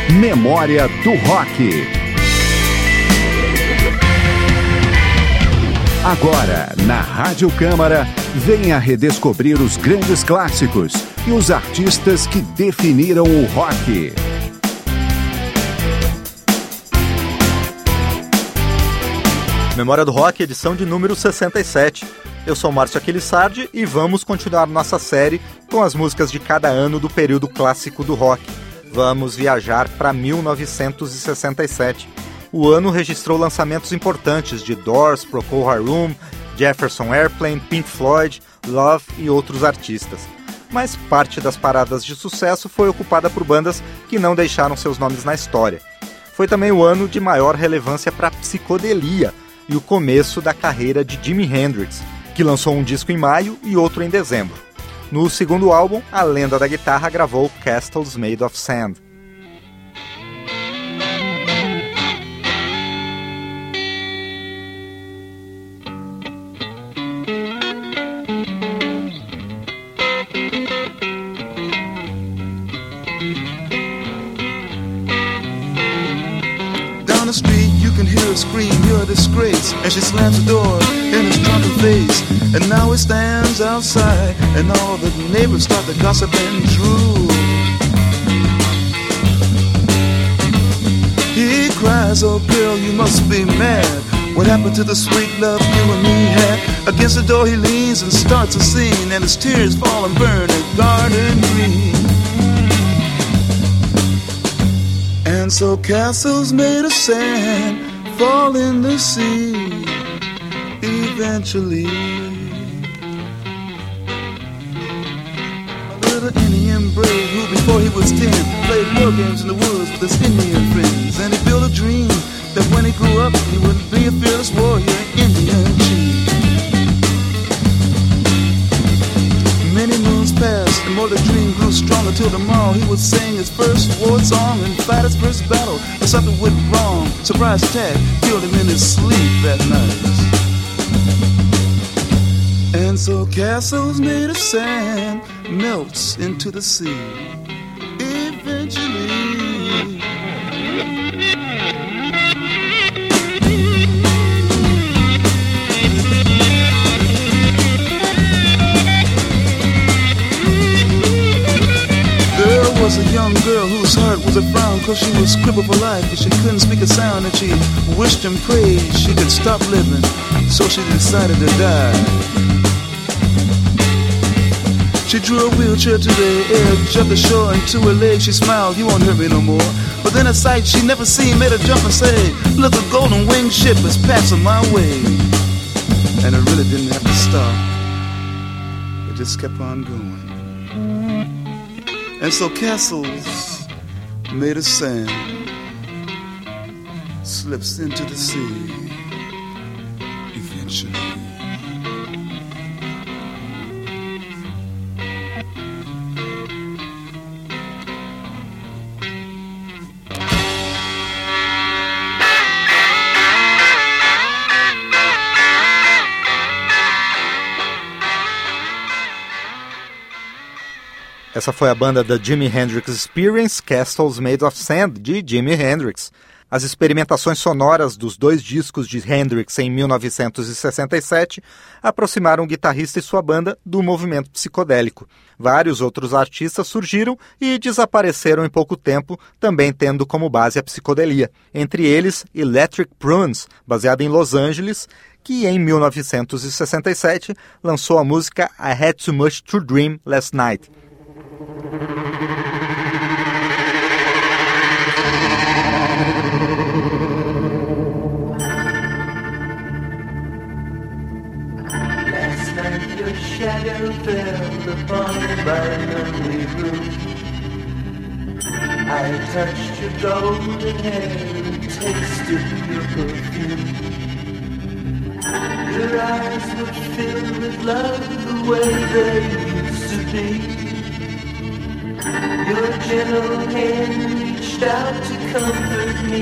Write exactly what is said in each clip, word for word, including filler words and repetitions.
Memória do Rock. Agora, na Rádio Câmara, venha redescobrir os grandes clássicos e os artistas que definiram o rock. Memória do Rock, edição de número sessenta e sete. Eu sou Márcio Aquilissardi e vamos continuar nossa série com as músicas de cada ano do período clássico do rock. Vamos viajar para mil novecentos e sessenta e sete. O ano registrou lançamentos importantes de Doors, Procol Harum, Jefferson Airplane, Pink Floyd, Love e outros artistas. Mas parte das paradas de sucesso foi ocupada por bandas que não deixaram seus nomes na história. Foi também o ano de maior relevância para a psicodelia e o começo da carreira de Jimi Hendrix, que lançou um disco em maio e outro em dezembro. No segundo álbum, a lenda da guitarra gravou Castles Made of Sand. Down the street you can hear her scream, you're a disgrace. And she slams the door in his drunken face. And now he stands outside, and all the neighbors start to gossip and drool. He cries, oh girl, you must be mad. What happened to the sweet love you and me had? Against the door he leans and starts a scene, and his tears fall and burn a garden green. And so castles made of sand fall in the sea eventually. A little Indian brave who before he was ten played war games in the woods with his Indian friends. And he built a dream that when he grew up he would be a fearless warrior, Indian chief. Many moons passed and more the dream grew stronger till tomorrow he would sing his first war song and fight his first battle. But something went wrong. Surprise attack killed him in his sleep that night. And so castles made of sand melts into the sea eventually. There was a young girl whose heart was a frown, cause she was crippled for life, but she couldn't speak a sound, and she wished and prayed she could stop living, so she decided to die. She drew a wheelchair to the edge of the shore, and to her leg she smiled, you won't hurt me no more. But then a sight she never seen made her jump and say, look, a golden winged ship is passing my way. And it really didn't have to stop, it just kept on going. And so castles made of sand slips into the sea eventually. Essa foi a banda da Jimi Hendrix Experience, Castles Made of Sand, de Jimi Hendrix. As experimentações sonoras dos dois discos de Hendrix em mil novecentos e sessenta e sete aproximaram o guitarrista e sua banda do movimento psicodélico. Vários outros artistas surgiram e desapareceram em pouco tempo, também tendo como base a psicodelia. Entre eles, Electric Prunes, baseada em Los Angeles, que em mil novecentos e sessenta e sete lançou a música I Had Too Much to Dream Last Night. Last night your shadow fell upon my lonely room. I touched your golden hair and tasted your perfume. Your eyes were filled with love the way they used to be. Your gentle hand reached out to comfort me.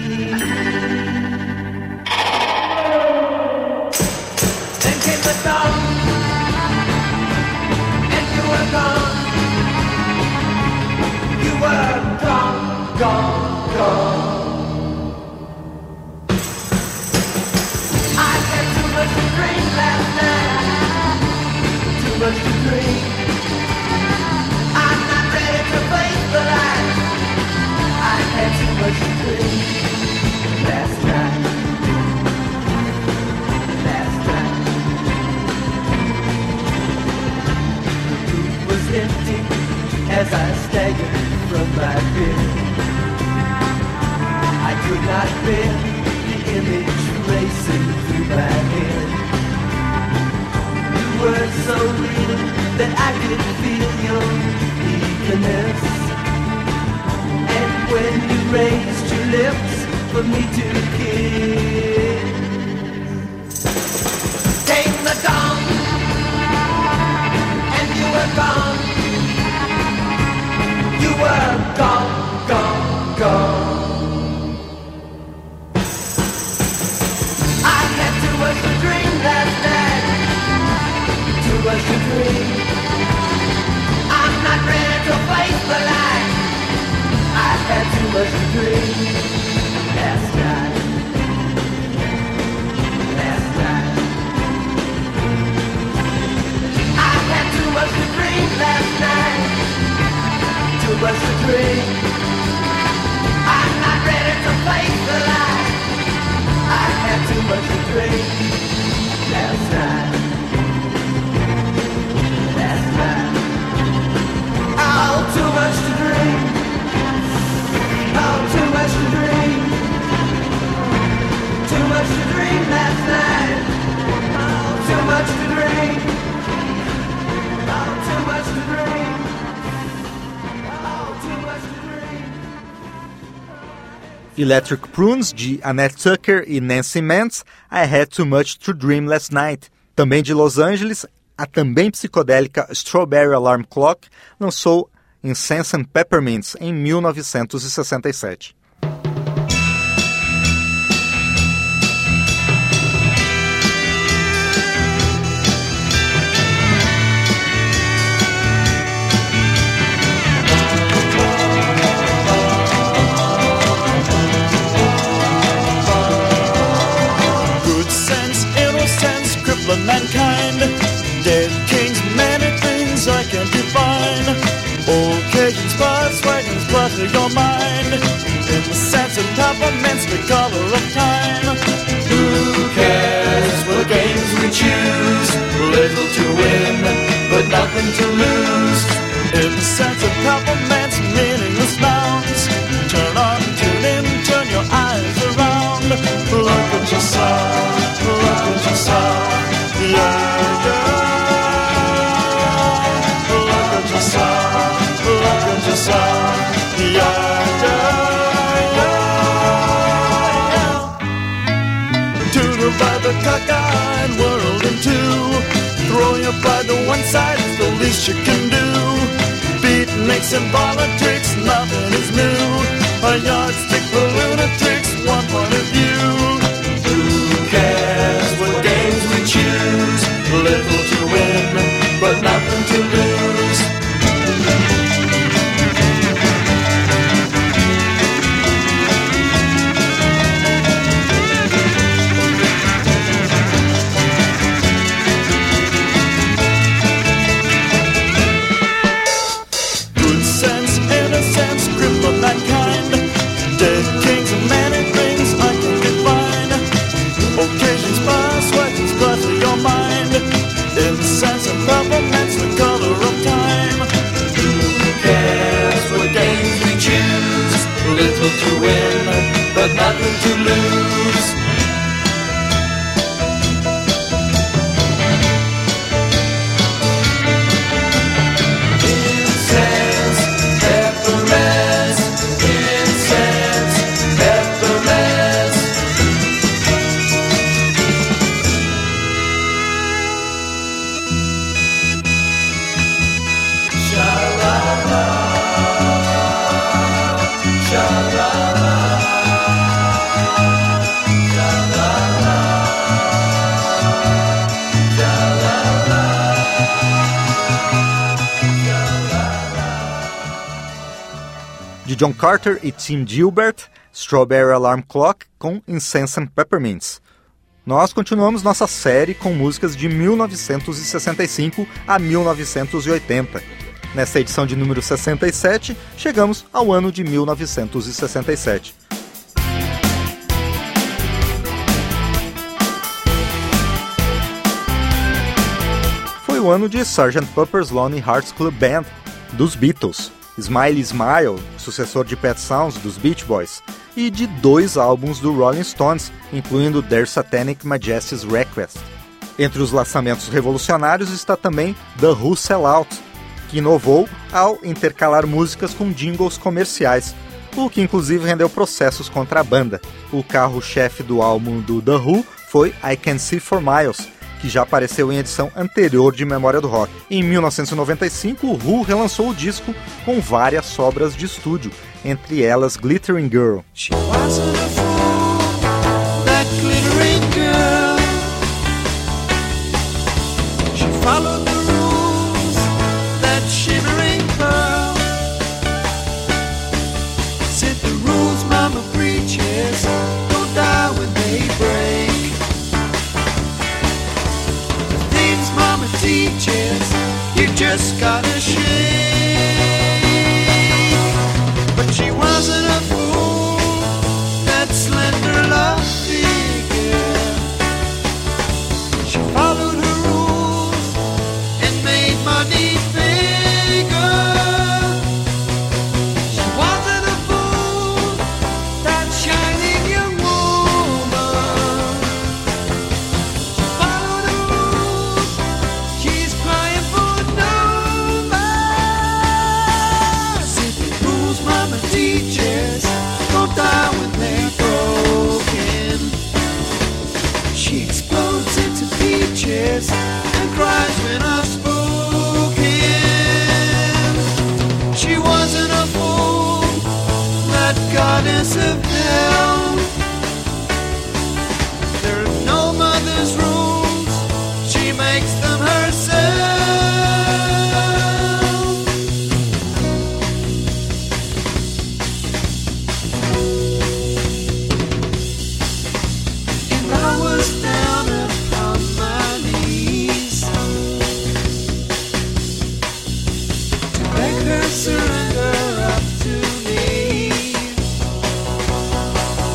Then came the dawn, and you were gone. You were gone. gone, gone. I had too much to drink last night, too much to drink. I'm not ready to face the light. I had too much to drink last night, last night. The room was empty as I staggered from my bed. I could not bear the image racing through my head. You were so real that I could feel your eagerness. And when you raised your lips for me to kiss, came the dawn, and you were gone. You were gone, gone, gone. I had too much to drink last night, too much to drink. I'm not ready to face the light. I had too much to drink last night, last night. I had too much to drink last night, too much to drink. I'm not ready to face the light. I had too much to drink last night, last night. Oh, too much to drink. Oh, too much to drink. Too much to drink last night. Oh, too much to drink. Oh, too much to drink. Electric Prunes, de Annette Tucker e Nancy Mantz, I Had Too Much to Dream Last Night. Também de Los Angeles, a também psicodélica Strawberry Alarm Clock lançou Incense and Peppermints em mil novecentos e sessenta e sete. Mankind, dead kings, many things I can't define. Occasions, buzz, wagons, clutter your mind. In the sense of peppermints, the color of time. Who cares what games we choose? Little to win, but nothing to lose. In the sense of peppermints, meaningless nouns. Turn on, tune in, turn your eyes around. Look at yourself, look at yourself. Yeah, yeah. Look at yourself, look at yourself. Yeah, yeah, yeah. To divide the cockeyed world in two. Throw your pride to one side is the least you can do. Beatniks and politics, nothing is new. A yardstick for lunatics, one point of view. Who cares what games we choose? Little to win, but nothing to lose. Good sense, innocence, grip of mankind. Dead kings and many things I can define. Occasions pass, weapons clutter your mind. Incense and peppermints, the color of time. Who cares what games we choose? Little to win, but nothing to lose. Incense, peppermints, incense, peppermints. Sha-la-la, sha-la-la. De John Carter e Tim Gilbert, Strawberry Alarm Clock com Incense and Peppermints. Nós continuamos nossa série com músicas de mil novecentos e sessenta e cinco a mil novecentos e oitenta. Nesta edição de número sessenta e sete, chegamos ao ano de mil novecentos e sessenta e sete. Foi o ano de sergeant Pepper's Lonely Hearts Club Band, dos Beatles, Smiley Smile, sucessor de Pet Sounds, dos Beach Boys, e de dois álbuns do Rolling Stones, incluindo Their Satanic Majesty's Request. Entre os lançamentos revolucionários está também The Who Sell Out, que inovou ao intercalar músicas com jingles comerciais, o que inclusive rendeu processos contra a banda. O carro-chefe do álbum do The Who foi I Can See For Miles, que já apareceu em edição anterior de Memória do Rock. Em mil novecentos e noventa e cinco, o Who relançou o disco com várias sobras de estúdio, entre elas Glittering Girl. She wasn't a fool, that glittering girl. She followed the rules, that shimmering pearl. Said the rules mama preaches don't die when they break. The things mama teaches, you just gotta shake. But she wasn't a fool, that slender love figure. She followed her rules and made money bigger. She wasn't a fool, that shining young woman. She followed her rules, she's crying for no man. See the rules mama teaches don't die when they're broken. She explodes into peaches and cries when I've spoken. She wasn't a fool, that goddess of hell. There are no mother's rules, she makes them herself. And I was down upon my knees to beg her surrender up to me.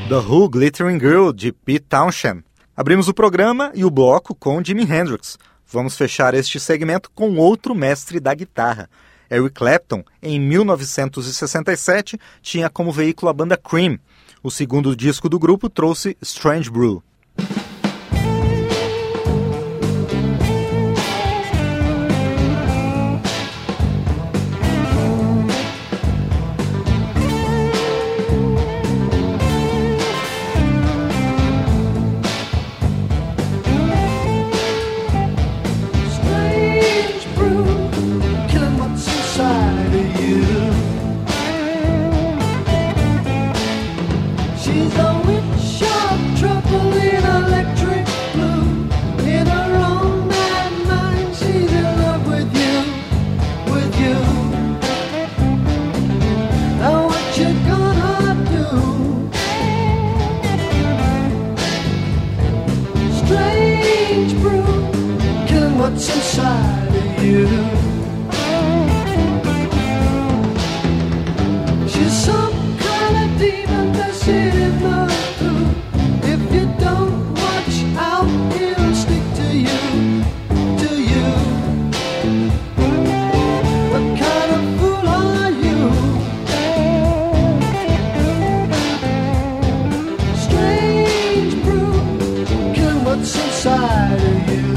The Who Glittering Girl, de Pete Townshend. Abrimos o programa e o bloco com Jimi Hendrix. Vamos fechar este segmento com outro mestre da guitarra. Eric Clapton, em mil novecentos e sessenta e sete, tinha como veículo a banda Cream. O segundo disco do grupo trouxe Strange Brew. What's inside of you? She's some kind of demon that's in the food. If you don't watch out, it'll stick to you, to you. What kind of fool are you? Strange brew, killing what's inside of you.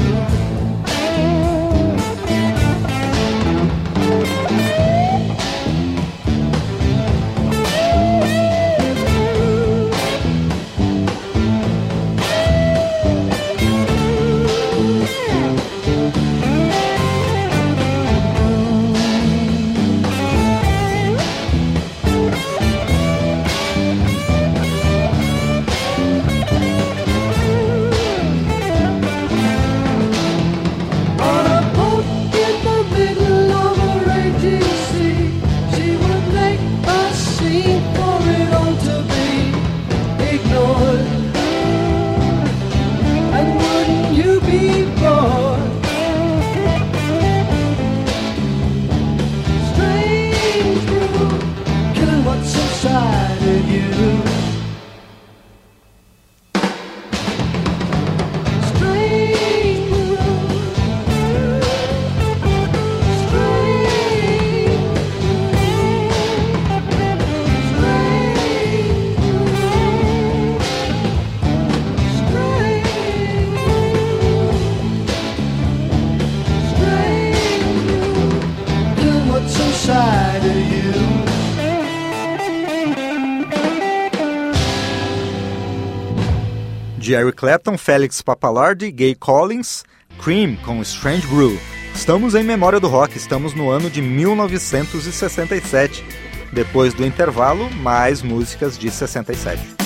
De Eric Clapton, Felix Pappalardi, Gay Collins, Cream com Strange Brew. Estamos em Memória do Rock, estamos no ano de mil novecentos e sessenta e sete. Depois do intervalo, mais músicas de sessenta e sete.